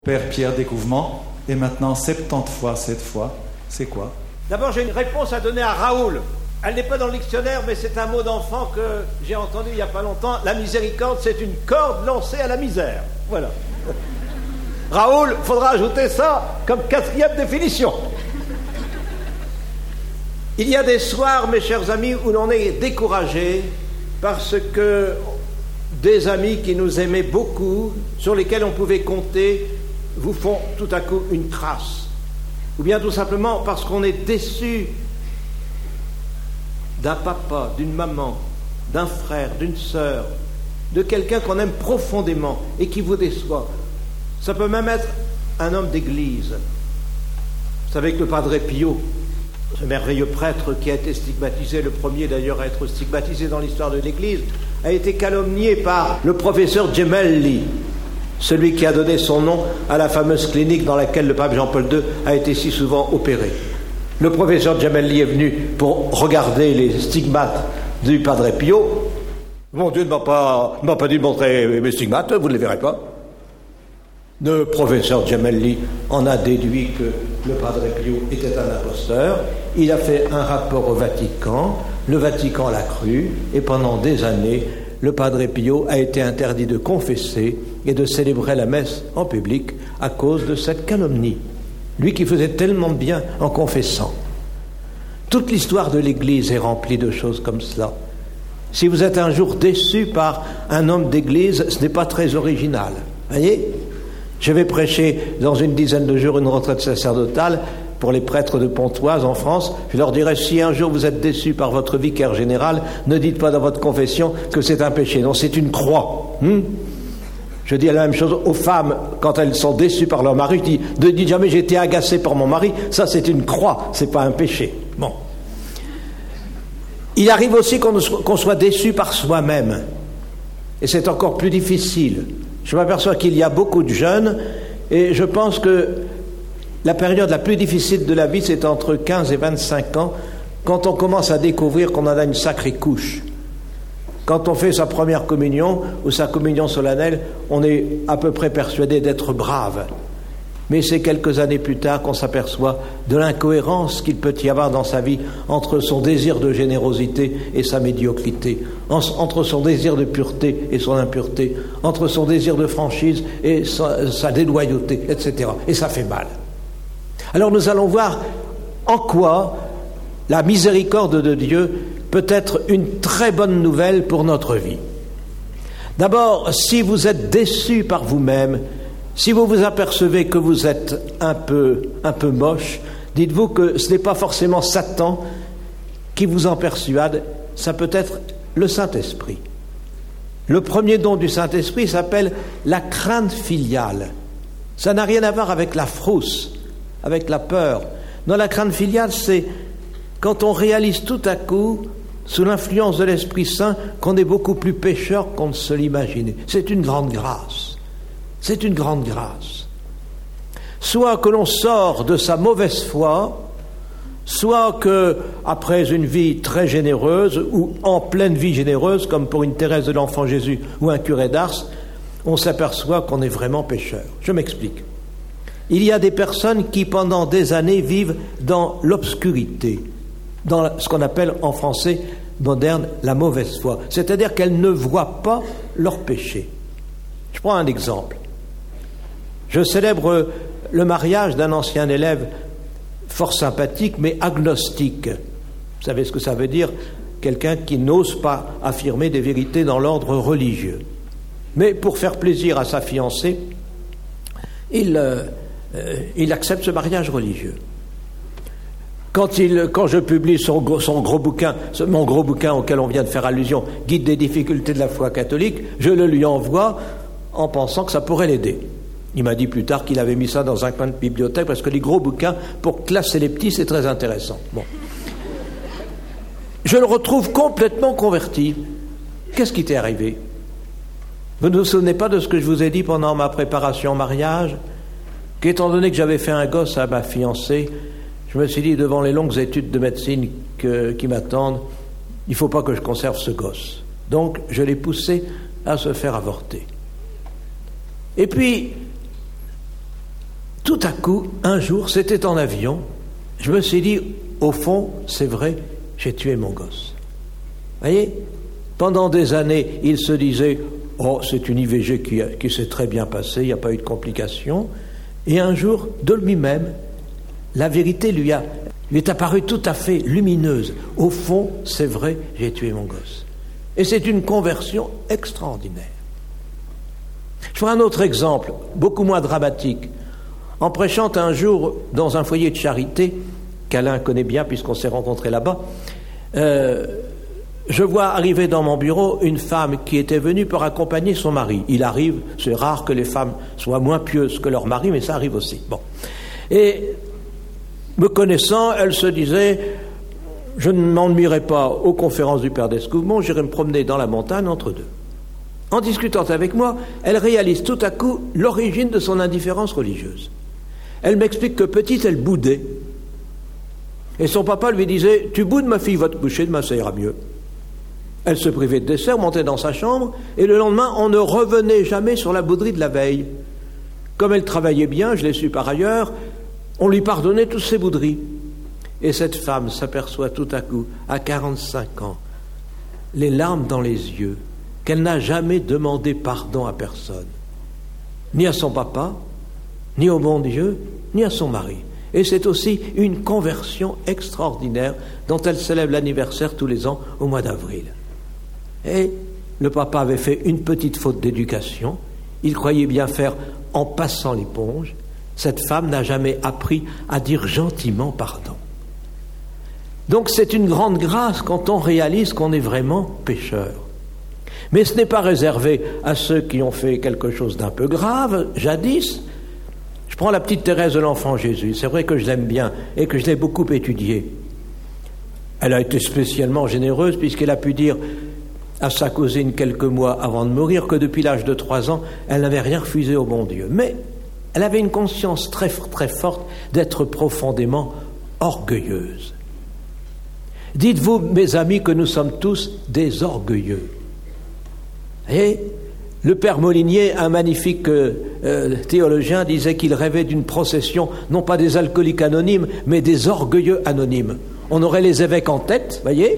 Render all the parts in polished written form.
Père Pierre Découvement, et maintenant 70 fois cette fois, c'est quoi? D'abord, j'ai une réponse à donner à Raoul. Elle n'est pas dans le dictionnaire, mais c'est un mot d'enfant que j'ai entendu il n'y a pas longtemps. La miséricorde, c'est une corde lancée à la misère. Voilà. Raoul, faudra ajouter ça comme 4e définition. Il y a des soirs, mes chers amis, où l'on est découragé parce que des amis qui nous aimaient beaucoup, sur lesquels on pouvait compter, vous font tout à coup une crasse. Ou bien tout simplement parce qu'on est déçu d'un papa, d'une maman, d'un frère, d'une sœur, de quelqu'un qu'on aime profondément et qui vous déçoit. Ça peut même être un homme d'église. Vous savez que le Padre Pio, ce merveilleux prêtre qui a été stigmatisé, le premier d'ailleurs à être stigmatisé dans l'histoire de l'Église, a été calomnié par le professeur Gemelli, celui qui a donné son nom à la fameuse clinique dans laquelle le pape Jean-Paul II a été si souvent opéré. Le professeur Gemelli est venu pour regarder les stigmates du Padre Pio. Mon Dieu ne m'a pas dit de montrer mes stigmates, vous ne les verrez pas. Le professeur Gemelli en a déduit que le Padre Pio était un imposteur. Il a fait un rapport au Vatican, le Vatican l'a cru, et pendant des années, le Padre Pio a été interdit de confesser et de célébrer la messe en public à cause de cette calomnie. Lui qui faisait tellement de bien en confessant. Toute l'histoire de l'Église est remplie de choses comme cela. Si vous êtes un jour déçu par un homme d'Église, ce n'est pas très original. Voyez ? Je vais prêcher dans une dizaine de jours une retraite sacerdotale pour les prêtres de Pontoise en France. Je leur dirai, si un jour vous êtes déçus par votre vicaire général, ne dites pas dans votre confession que c'est un péché. Non, c'est une croix. Je dis la même chose aux femmes quand elles sont déçues par leur mari. Ne dites jamais j'ai été agacé par mon mari. Ça, c'est une croix, c'est pas un péché. Bon. Il arrive aussi qu'on soit déçu par soi-même. Et c'est encore plus difficile. Je m'aperçois qu'il y a beaucoup de jeunes et je pense que la période la plus difficile de la vie, c'est entre 15 et 25 ans, quand on commence à découvrir qu'on en a une sacrée couche. Quand on fait sa première communion ou sa communion solennelle, on est à peu près persuadé d'être brave. Mais c'est quelques années plus tard qu'on s'aperçoit de l'incohérence qu'il peut y avoir dans sa vie entre son désir de générosité et sa médiocrité, entre son désir de pureté et son impureté, entre son désir de franchise et sa déloyauté, etc. Et ça fait mal. Alors nous allons voir en quoi la miséricorde de Dieu peut être une très bonne nouvelle pour notre vie. D'abord, si vous êtes déçu par vous-même, si vous vous apercevez que vous êtes un peu moche, dites-vous que ce n'est pas forcément Satan qui vous en persuade, ça peut être le Saint-Esprit. Le premier don du Saint-Esprit s'appelle la crainte filiale. Ça n'a rien à voir avec la frousse, avec la peur. Non, la crainte filiale, c'est quand on réalise tout à coup, sous l'influence de l'Esprit Saint, qu'on est beaucoup plus pécheur qu'on ne se l'imaginait. C'est une grande grâce. C'est une grande grâce. Soit que l'on sort de sa mauvaise foi, soit que, après une vie très généreuse, ou en pleine vie généreuse, comme pour une Thérèse de l'Enfant Jésus ou un curé d'Ars, on s'aperçoit qu'on est vraiment pécheur. Je m'explique. Il y a des personnes qui, pendant des années, vivent dans l'obscurité, dans ce qu'on appelle en français moderne la mauvaise foi. C'est-à-dire qu'elles ne voient pas leur péché. Je prends un exemple. Je célèbre le mariage d'un ancien élève fort sympathique, mais agnostique. Vous savez ce que ça veut dire? Quelqu'un qui n'ose pas affirmer des vérités dans l'ordre religieux. Mais pour faire plaisir à sa fiancée, il accepte ce mariage religieux. Quand je publie mon gros bouquin auquel on vient de faire allusion, Guide des difficultés de la foi catholique, je le lui envoie en pensant que ça pourrait l'aider. Il m'a dit plus tard qu'il avait mis ça dans un coin de bibliothèque parce que les gros bouquins, pour classer les petits, c'est très intéressant. Bon. Je le retrouve complètement converti. Qu'est-ce qui t'est arrivé? Vous ne vous souvenez pas de ce que je vous ai dit pendant ma préparation au mariage? Qu'étant donné que j'avais fait un gosse à ma fiancée, je me suis dit, devant les longues études de médecine qui m'attendent, il ne faut pas que je conserve ce gosse. Donc, je l'ai poussé à se faire avorter. Et puis, Tout à coup, un jour, c'était en avion, je me suis dit, au fond, c'est vrai, j'ai tué mon gosse. Vous voyez, pendant des années, il se disait, oh, c'est une IVG qui s'est très bien passée, il n'y a pas eu de complications. Et un jour, de lui-même, la vérité lui est apparue tout à fait lumineuse. Au fond, c'est vrai, j'ai tué mon gosse. Et c'est une conversion extraordinaire. Je ferai un autre exemple, beaucoup moins dramatique. En prêchant un jour dans un foyer de charité, qu'Alain connaît bien puisqu'on s'est rencontrés là-bas, je vois arriver dans mon bureau une femme qui était venue pour accompagner son mari. Il arrive, c'est rare que les femmes soient moins pieuses que leur mari, mais ça arrive aussi. Bon. Et me connaissant, elle se disait, je ne m'ennuierai pas aux conférences du Père d'Escoubmont, j'irai me promener dans la montagne entre deux. En discutant avec moi, elle réalise tout à coup l'origine de son indifférence religieuse. Elle m'explique que petite, elle boudait. Et son papa lui disait, tu boudes ma fille, va te coucher, demain ça ira mieux. Elle se privait de dessert, montait dans sa chambre, et le lendemain, on ne revenait jamais sur la bouderie de la veille. Comme elle travaillait bien, je l'ai su par ailleurs, on lui pardonnait toutes ses bouderies. Et cette femme s'aperçoit tout à coup, à 45 ans, les larmes dans les yeux, qu'elle n'a jamais demandé pardon à personne, ni à son papa, ni au bon Dieu, ni à son mari. Et c'est aussi une conversion extraordinaire dont elle célèbre l'anniversaire tous les ans au mois d'avril. Et le papa avait fait une petite faute d'éducation, il croyait bien faire en passant l'éponge. Cette femme n'a jamais appris à dire gentiment pardon. Donc c'est une grande grâce quand on réalise qu'on est vraiment pécheur. Mais ce n'est pas réservé à ceux qui ont fait quelque chose d'un peu grave, jadis. Je prends la petite Thérèse de l'Enfant Jésus, c'est vrai que je l'aime bien et que je l'ai beaucoup étudiée. Elle a été spécialement généreuse puisqu'elle a pu dire à sa cousine quelques mois avant de mourir que depuis l'âge de 3 ans, elle n'avait rien refusé au bon Dieu. Mais elle avait une conscience très, très forte d'être profondément orgueilleuse. Dites-vous, mes amis, que nous sommes tous des orgueilleux. Et le père Molinier, un magnifique théologien, disait qu'il rêvait d'une procession, non pas des alcooliques anonymes, mais des orgueilleux anonymes. On aurait les évêques en tête, voyez,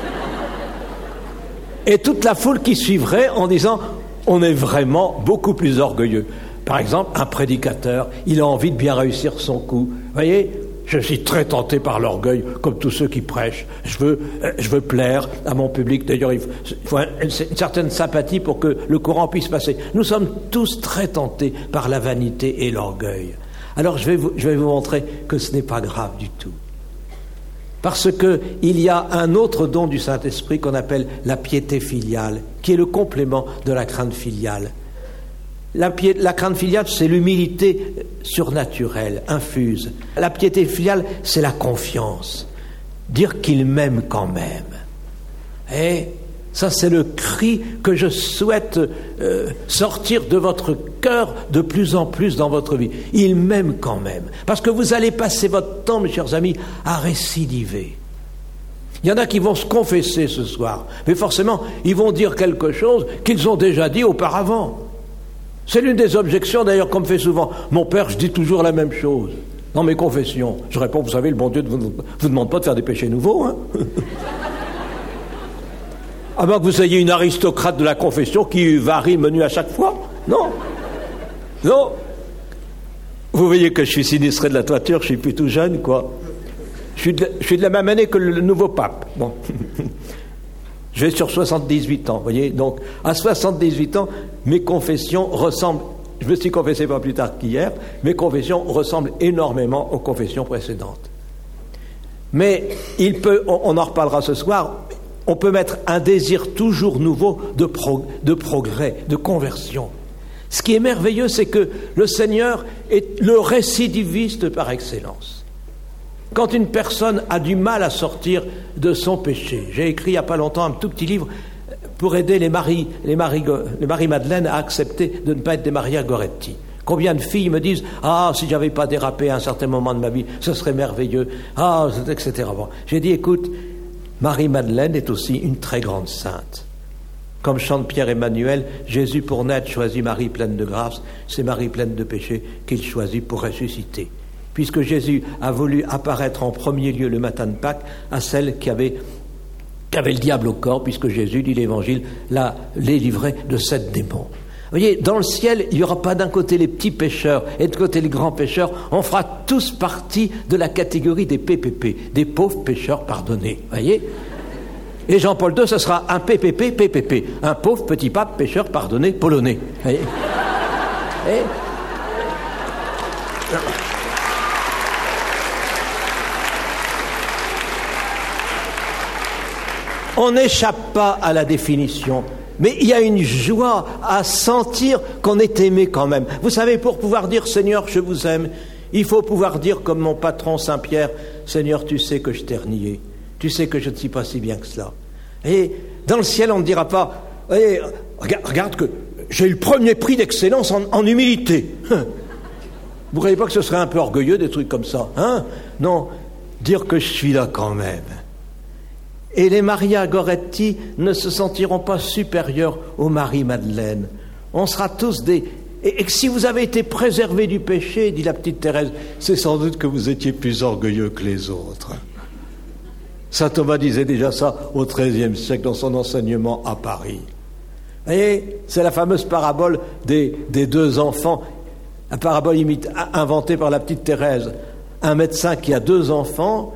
et toute la foule qui suivrait en disant « on est vraiment beaucoup plus orgueilleux ». Par exemple, un prédicateur, il a envie de bien réussir son coup. Voyez, je suis très tenté par l'orgueil, comme tous ceux qui prêchent. Je veux plaire à mon public. D'ailleurs, il faut une certaine sympathie pour que le courant puisse passer. Nous sommes tous très tentés par la vanité et l'orgueil. Alors, je vais vous montrer que ce n'est pas grave du tout. Parce qu'il y a un autre don du Saint-Esprit qu'on appelle la piété filiale, qui est le complément de la crainte filiale. La crainte filiale, c'est l'humilité surnaturelle, infuse. La piété filiale, c'est la confiance. Dire qu'il m'aime quand même. Et ça, c'est le cri que je souhaite sortir de votre cœur de plus en plus dans votre vie. Il m'aime quand même. Parce que vous allez passer votre temps, mes chers amis, à récidiver. Il y en a qui vont se confesser ce soir. Mais forcément, ils vont dire quelque chose qu'ils ont déjà dit auparavant. C'est l'une des objections d'ailleurs qu'on me fait souvent. Mon père, je dis toujours la même chose dans mes confessions. Je réponds, vous savez, le bon Dieu ne vous demande pas de faire des péchés nouveaux. Hein. À moins que vous ayez une aristocrate de la confession qui varie menu à chaque fois. Non. Non. Vous voyez que je suis sinistré de la toiture, je suis plus tout jeune, quoi. Je suis de la même année que le nouveau pape. Bon. Je vais sur 78 ans, vous voyez. Donc, à 78 ans, mes confessions ressemblent, je me suis confessé pas plus tard qu'hier, mes confessions ressemblent énormément aux confessions précédentes. Mais on en reparlera ce soir, on peut mettre un désir toujours nouveau de progrès, de conversion. Ce qui est merveilleux, c'est que le Seigneur est le récidiviste par excellence. Quand une personne a du mal à sortir de son péché, j'ai écrit il n'y a pas longtemps un tout petit livre pour aider les Marie-Madeleine à accepter de ne pas être des Maria Goretti. Combien de filles me disent « Ah, si j'avais pas dérapé à un certain moment de ma vie, ce serait merveilleux. » Ah, etc. Bon. J'ai dit « Écoute, Marie-Madeleine est aussi une très grande sainte. Comme chante Pierre-Emmanuel, Jésus pour naître choisit Marie pleine de grâce, c'est Marie pleine de péché qu'il choisit pour ressusciter. Puisque Jésus a voulu apparaître en premier lieu le matin de Pâques à celle qui avait le diable au corps, puisque Jésus, dit l'Évangile, les livrait de 7 démons. Vous voyez, dans le ciel, il n'y aura pas d'un côté les petits pécheurs et de l'autre les grands pécheurs. On fera tous partie de la catégorie des PPP, des pauvres pécheurs pardonnés. Vous voyez ? Et Jean-Paul II, ce sera un PPP, un pauvre petit pape pécheur pardonné polonais. Vous voyez ? On n'échappe pas à la définition. Mais il y a une joie à sentir qu'on est aimé quand même. Vous savez, pour pouvoir dire « Seigneur, je vous aime », il faut pouvoir dire comme mon patron Saint-Pierre « Seigneur, tu sais que je t'ai renié. Tu sais que je ne suis pas si bien que cela. » Et dans le ciel, on ne dira pas hey, « Regarde que j'ai eu le premier prix d'excellence en humilité. » Vous ne croyez pas que ce serait un peu orgueilleux, des trucs comme ça, hein? Non, dire que je suis là quand même. Et les Maria Goretti ne se sentiront pas supérieurs aux Marie-Madeleine. On sera tous des... Et si vous avez été préservés du péché, dit la petite Thérèse, c'est sans doute que vous étiez plus orgueilleux que les autres. Saint Thomas disait déjà ça au XIIIe siècle dans son enseignement à Paris. Et c'est la fameuse parabole des 2 enfants, la parabole inventée par la petite Thérèse. Un médecin qui a 2 enfants...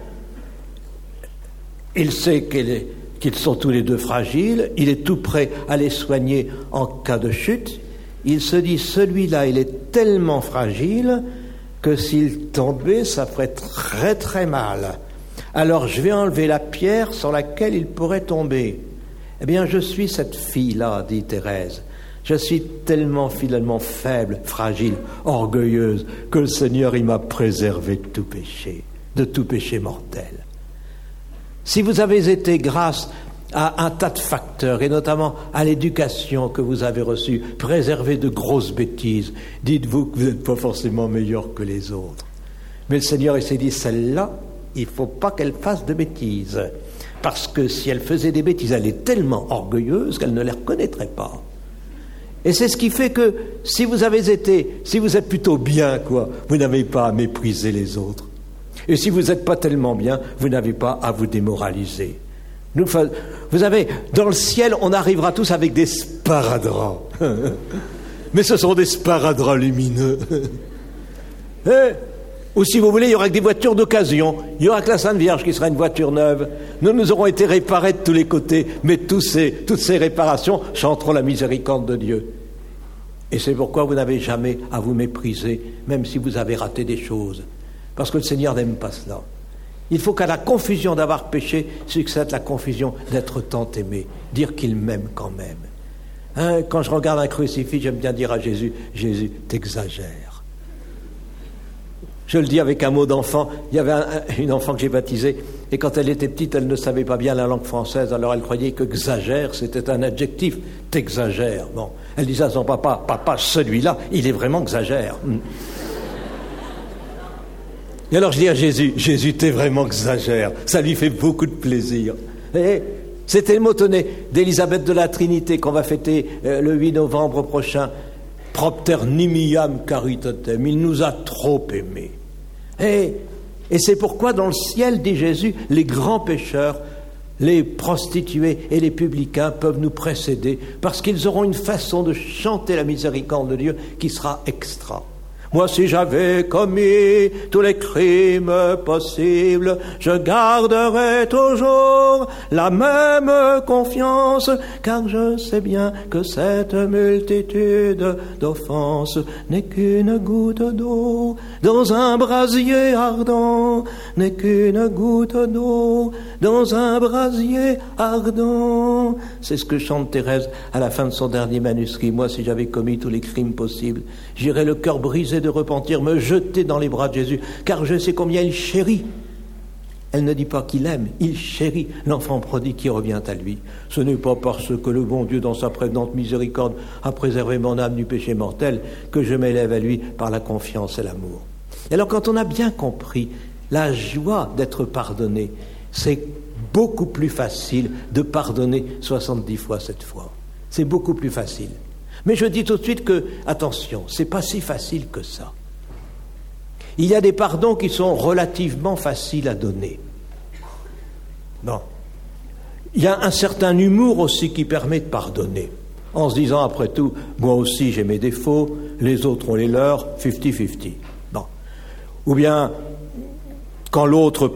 Il sait qu'ils sont tous les 2 fragiles, il est tout prêt à les soigner en cas de chute. Il se dit, celui-là, il est tellement fragile que s'il tombait, ça ferait très très mal. Alors je vais enlever la pierre sur laquelle il pourrait tomber. Eh bien, je suis cette fille-là, dit Thérèse. Je suis tellement finalement faible, fragile, orgueilleuse, que le Seigneur, il m'a préservé de tout péché mortel. Si vous avez été, grâce à un tas de facteurs, et notamment à l'éducation que vous avez reçue, préservé de grosses bêtises, dites-vous que vous n'êtes pas forcément meilleur que les autres. Mais le Seigneur, il s'est dit, celle-là, il ne faut pas qu'elle fasse de bêtises. Parce que si elle faisait des bêtises, elle est tellement orgueilleuse qu'elle ne les reconnaîtrait pas. Et c'est ce qui fait que si vous êtes plutôt bien, vous n'avez pas à mépriser les autres. Et si vous n'êtes pas tellement bien, vous n'avez pas à vous démoraliser. Vous savez, dans le ciel, on arrivera tous avec des sparadraps. Mais ce sont des sparadraps lumineux. Ou si vous voulez, il y aura que des voitures d'occasion. Il y aura que la Sainte Vierge qui sera une voiture neuve. Nous aurons été réparés de tous les côtés, mais toutes ces réparations chanteront la miséricorde de Dieu. Et c'est pourquoi vous n'avez jamais à vous mépriser, même si vous avez raté des choses. Parce que le Seigneur n'aime pas cela. Il faut qu'à la confusion d'avoir péché succède la confusion d'être tant aimé, dire qu'il m'aime quand même. Quand je regarde un crucifix, j'aime bien dire à Jésus, Jésus, t'exagères. Je le dis avec un mot d'enfant. Il y avait une enfant que j'ai baptisée, et quand elle était petite, elle ne savait pas bien la langue française, alors elle croyait que exagère, c'était un adjectif, t'exagères. Bon, elle disait à son papa, papa, celui-là, il est vraiment exagère. Et alors je dis à Jésus, Jésus, t'es vraiment exagère. Ça lui fait beaucoup de plaisir. Et c'était le motonnet d'Élisabeth de la Trinité qu'on va fêter le 8 novembre prochain. Propter nimiam caritatem. Il nous a trop aimés. Et c'est pourquoi dans le ciel, dit Jésus, les grands pécheurs, les prostituées et les publicains peuvent nous précéder parce qu'ils auront une façon de chanter la miséricorde de Dieu qui sera extra. Moi, si j'avais commis tous les crimes possibles, je garderais toujours la même confiance, car je sais bien que cette multitude d'offenses n'est qu'une goutte d'eau dans un brasier ardent, n'est qu'une goutte d'eau dans un brasier ardent. C'est ce que chante Thérèse à la fin de son dernier manuscrit. Moi, si j'avais commis tous les crimes possibles, j'irais le cœur brisé de repentir, me jeter dans les bras de Jésus, car je sais combien il chérit. Elle ne dit pas qu'il aime, il chérit l'enfant prodigue qui revient à lui. Ce n'est pas parce que le bon Dieu, dans sa prévenante miséricorde, a préservé mon âme du péché mortel que je m'élève à lui par la confiance et l'amour. Et alors, quand on a bien compris la joie d'être pardonné, c'est beaucoup plus facile de pardonner 70 fois 7 fois. C'est beaucoup plus facile. Mais je dis tout de suite que, attention, c'est pas si facile que ça. Il y a des pardons qui sont relativement faciles à donner. Bon. Il y a un certain humour aussi qui permet de pardonner. En se disant, après tout, moi aussi j'ai mes défauts, les autres ont les leurs, 50-50. Bon. Ou bien, quand l'autre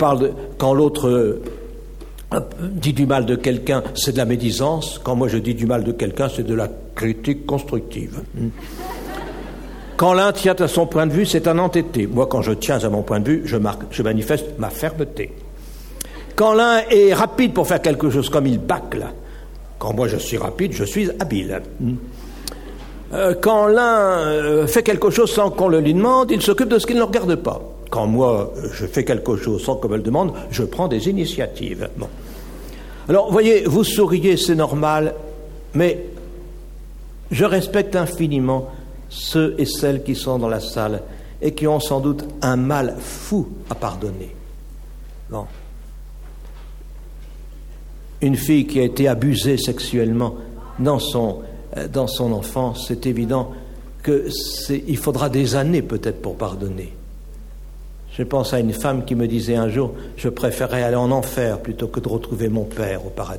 dit du mal de quelqu'un, c'est de la médisance. Quand moi je dis du mal de quelqu'un, c'est de la critique constructive. Quand l'un tient à son point de vue, c'est un entêté. Moi, quand je tiens à mon point de vue, je manifeste ma fermeté. Quand l'un est rapide pour faire quelque chose comme il bâcle, quand moi je suis rapide, je suis habile. Quand l'un fait quelque chose sans qu'on le lui demande, il s'occupe de ce qu'il ne regarde pas. Quand moi je fais quelque chose sans qu'on me le demande, je prends des initiatives. Bon. Alors, voyez, vous souriez, c'est normal, mais je respecte infiniment ceux et celles qui sont dans la salle et qui ont sans doute un mal fou à pardonner. Bon. Une fille qui a été abusée sexuellement dans son enfance, c'est évident qu'il faudra des années peut-être pour pardonner. Je pense à une femme qui me disait un jour « Je préférerais aller en enfer plutôt que de retrouver mon père au paradis. »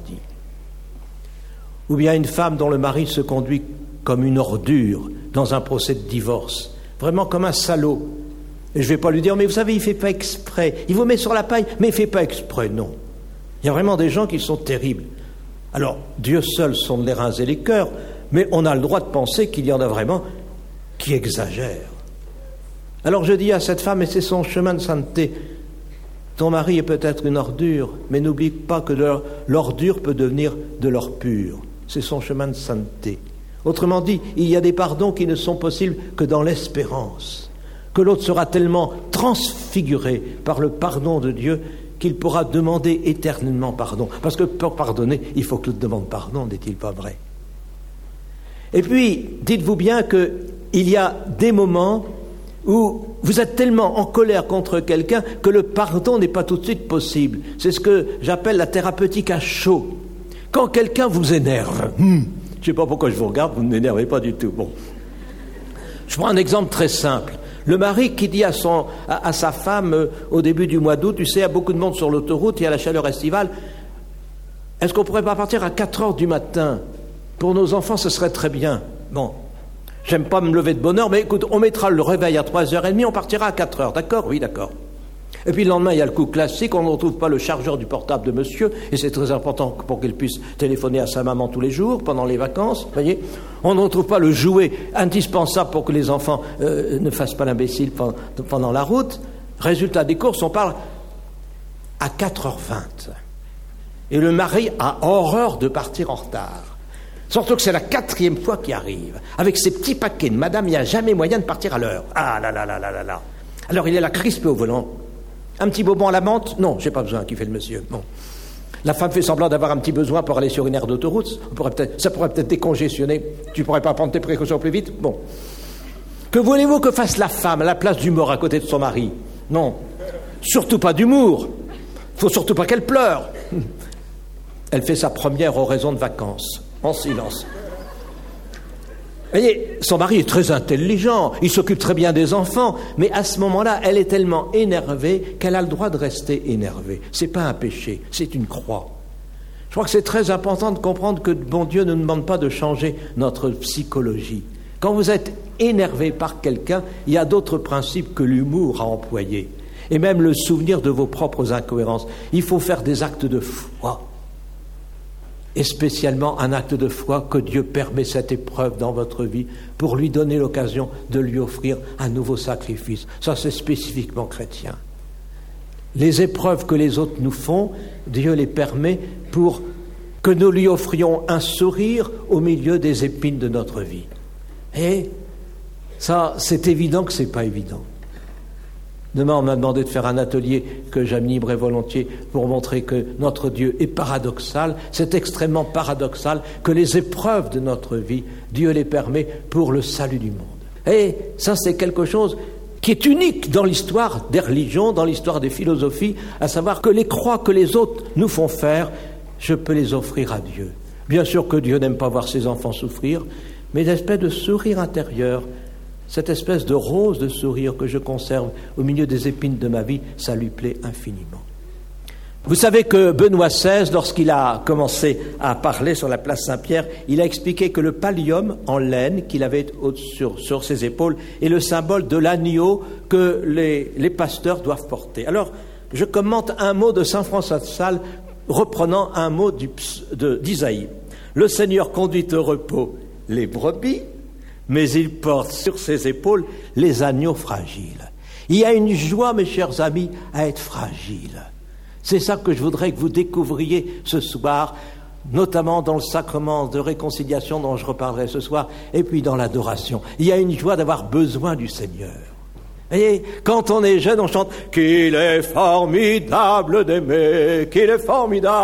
Ou bien une femme dont le mari se conduit comme une ordure dans un procès de divorce, vraiment comme un salaud. Et je ne vais pas lui dire « Mais vous savez, il ne fait pas exprès, il vous met sur la paille, mais il ne fait pas exprès. » Non. Il y a vraiment des gens qui sont terribles. Alors, Dieu seul sonde les reins et les cœurs, mais on a le droit de penser qu'il y en a vraiment qui exagèrent. Alors je dis à cette femme, et c'est son chemin de sainteté, ton mari est peut-être une ordure, mais n'oublie pas que l'ordure peut devenir de l'or pur. C'est son chemin de sainteté. Autrement dit, il y a des pardons qui ne sont possibles que dans l'espérance, que l'autre sera tellement transfiguré par le pardon de Dieu qu'il pourra demander éternellement pardon. Parce que pour pardonner, il faut que l'autre demande pardon, n'est-il pas vrai? Et puis, dites-vous bien qu'il y a des moments où vous êtes tellement en colère contre quelqu'un que le pardon n'est pas tout de suite possible. C'est ce que j'appelle la thérapeutique à chaud. Quand quelqu'un vous énerve, je ne sais pas pourquoi je vous regarde, vous ne m'énervez pas du tout. Bon. Je prends un exemple très simple. Le mari qui dit à sa femme au début du mois d'août, tu sais, il y a beaucoup de monde sur l'autoroute, il y a la chaleur estivale, est-ce qu'on ne pourrait pas partir à 4 heures du matin? Pour nos enfants, ce serait très bien. Bon, j'aime pas me lever de bonne heure, mais écoute, on mettra le réveil à 3h30, on partira à 4 heures, d'accord? Oui, d'accord. Et puis le lendemain, il y a le coup classique, on ne retrouve pas le chargeur du portable de monsieur, et c'est très important pour qu'il puisse téléphoner à sa maman tous les jours, pendant les vacances, voyez. On ne retrouve pas le jouet indispensable pour que les enfants ne fassent pas l'imbécile pendant la route. Résultat des courses, on parle à 4h20. Et le mari a horreur de partir en retard. Surtout que c'est la 4e fois qu'il arrive. Avec ses petits paquets de madame, il n'y a jamais moyen de partir à l'heure. Ah là là là là là là. Alors il est là crispé au volant. Un petit bonbon à la menthe? Non, j'ai pas besoin, qui fait le monsieur. Bon. La femme fait semblant d'avoir un petit besoin pour aller sur une aire d'autoroute. Ça pourrait peut-être décongestionner. Tu pourrais pas prendre tes précautions plus vite? Bon. Que voulez-vous que fasse la femme à la place d'humour à côté de son mari? Non. Surtout pas d'humour. Faut surtout pas qu'elle pleure. Elle fait sa première oraison de vacances, en silence. Vous voyez, son mari est très intelligent, il s'occupe très bien des enfants, mais à ce moment-là, elle est tellement énervée qu'elle a le droit de rester énervée. C'est pas un péché, c'est une croix. Je crois que c'est très important de comprendre que bon Dieu ne nous demande pas de changer notre psychologie. Quand vous êtes énervé par quelqu'un, il y a d'autres principes que l'humour à employer, et même le souvenir de vos propres incohérences. Il faut faire des actes de foi. Et spécialement un acte de foi que Dieu permet cette épreuve dans votre vie pour lui donner l'occasion de lui offrir un nouveau sacrifice. Ça, c'est spécifiquement chrétien. Les épreuves que les autres nous font, Dieu les permet pour que nous lui offrions un sourire au milieu des épines de notre vie. Et ça, c'est évident que ce n'est pas évident. Demain, on m'a demandé de faire un atelier que j'animerai volontiers pour montrer que notre Dieu est paradoxal. C'est extrêmement paradoxal que les épreuves de notre vie, Dieu les permet pour le salut du monde. Et ça, c'est quelque chose qui est unique dans l'histoire des religions, dans l'histoire des philosophies, à savoir que les croix que les autres nous font faire, je peux les offrir à Dieu. Bien sûr que Dieu n'aime pas voir ses enfants souffrir, mais l'espèce de sourire intérieur, cette espèce de rose de sourire que je conserve au milieu des épines de ma vie, ça lui plaît infiniment. Vous savez que Benoît XVI, lorsqu'il a commencé à parler sur la place Saint-Pierre, il a expliqué que le pallium en laine qu'il avait sur ses épaules est le symbole de l'agneau que les pasteurs doivent porter. Alors, je commente un mot de saint François de Sales, reprenant un mot d'Isaïe. Le Seigneur conduit au repos les brebis, mais il porte sur ses épaules les agneaux fragiles. Il y a une joie, mes chers amis, à être fragile. C'est ça que je voudrais que vous découvriez ce soir, notamment dans le sacrement de réconciliation dont je reparlerai ce soir, et puis dans l'adoration. Il y a une joie d'avoir besoin du Seigneur. Et quand on est jeune, on chante « Qu'il est formidable d'aimer, qu'il est formidable !»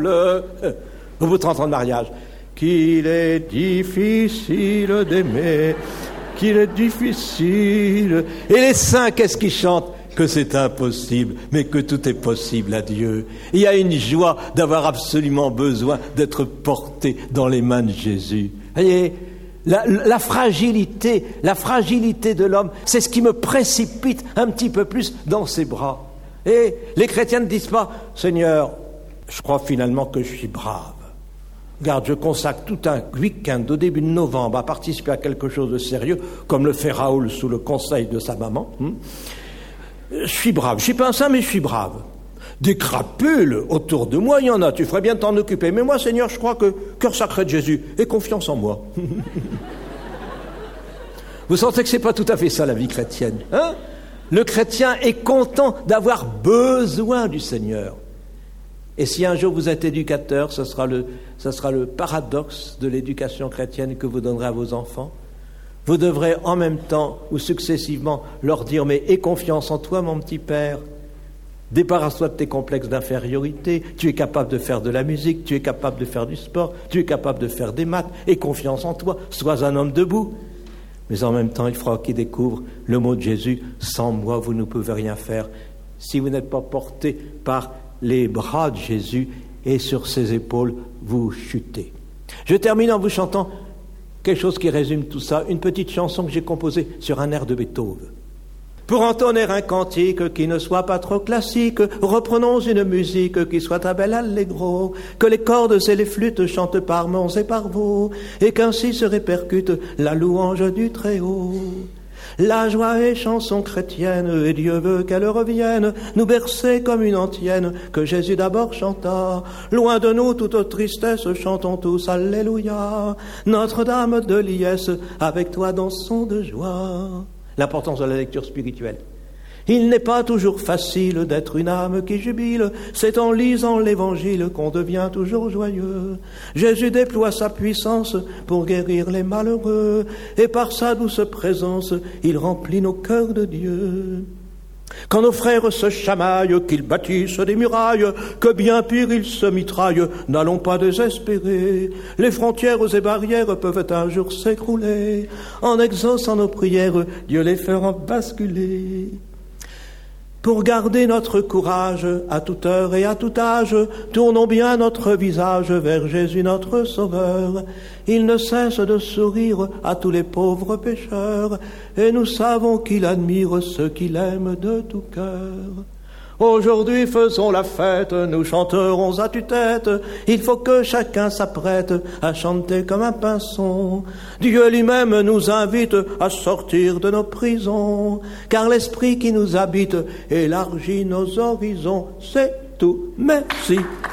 Au bout de 30 ans de mariage, « Qu'il est difficile d'aimer, qu'il est difficile !» Et les saints, qu'est-ce qu'ils chantent ? Que c'est impossible, mais que tout est possible à Dieu. Il y a une joie d'avoir absolument besoin d'être porté dans les mains de Jésus. Voyez, la fragilité de l'homme, c'est ce qui me précipite un petit peu plus dans ses bras. Et les chrétiens ne disent pas « Seigneur, je crois finalement que je suis brave. Regarde, je consacre tout un week-end au début de novembre à participer à quelque chose de sérieux, comme le fait Raoul sous le conseil de sa maman. Je suis brave. Je suis pas un saint, mais je suis brave. Des crapules autour de moi, il y en a. Tu ferais bien de t'en occuper. Mais moi, Seigneur, je crois que cœur sacré de Jésus, aie confiance en moi. Vous sentez que c'est pas tout à fait ça la vie chrétienne, hein ? Le chrétien est content d'avoir besoin du Seigneur. Et si un jour vous êtes éducateur, ce sera le paradoxe de l'éducation chrétienne que vous donnerez à vos enfants. Vous devrez en même temps ou successivement leur dire « Mais aie confiance en toi, mon petit père. Débarrasse-toi de tes complexes d'infériorité. Tu es capable de faire de la musique, tu es capable de faire du sport, tu es capable de faire des maths. Aie confiance en toi, sois un homme debout. » Mais en même temps, il faudra qu'ils découvrent le mot de Jésus « Sans moi, vous ne pouvez rien faire. » Si vous n'êtes pas porté par les bras de Jésus et sur ses épaules, vous chutez. Je termine en vous chantant quelque chose qui résume tout ça, une petite chanson que j'ai composée sur un air de Beethoven. Pour entonner un cantique qui ne soit pas trop classique, reprenons une musique qui soit un bel allegro, que les cordes et les flûtes chantent par monts et par vaux, et qu'ainsi se répercute la louange du Très-Haut. La joie est chanson chrétienne, et Dieu veut qu'elle revienne, nous bercer comme une antienne, que Jésus d'abord chanta. Loin de nous toute tristesse, chantons tous Alléluia. Notre-Dame de liesse, avec toi dansons de joie. L'importance de la lecture spirituelle. Il n'est pas toujours facile d'être une âme qui jubile, c'est en lisant l'Évangile qu'on devient toujours joyeux. Jésus déploie sa puissance pour guérir les malheureux, et par sa douce présence, il remplit nos cœurs de Dieu. Quand nos frères se chamaillent, qu'ils bâtissent des murailles, que bien pire ils se mitraillent, n'allons pas désespérer. Les frontières et barrières peuvent un jour s'écrouler. En exaucant nos prières, Dieu les fera basculer. Pour garder notre courage, à toute heure et à tout âge, tournons bien notre visage vers Jésus notre Sauveur. Il ne cesse de sourire à tous les pauvres pécheurs, et nous savons qu'il admire ceux qu'il aime de tout cœur. Aujourd'hui faisons la fête, nous chanterons à tue-tête, il faut que chacun s'apprête à chanter comme un pinson. Dieu lui-même nous invite à sortir de nos prisons, car l'esprit qui nous habite élargit nos horizons. C'est tout. Merci.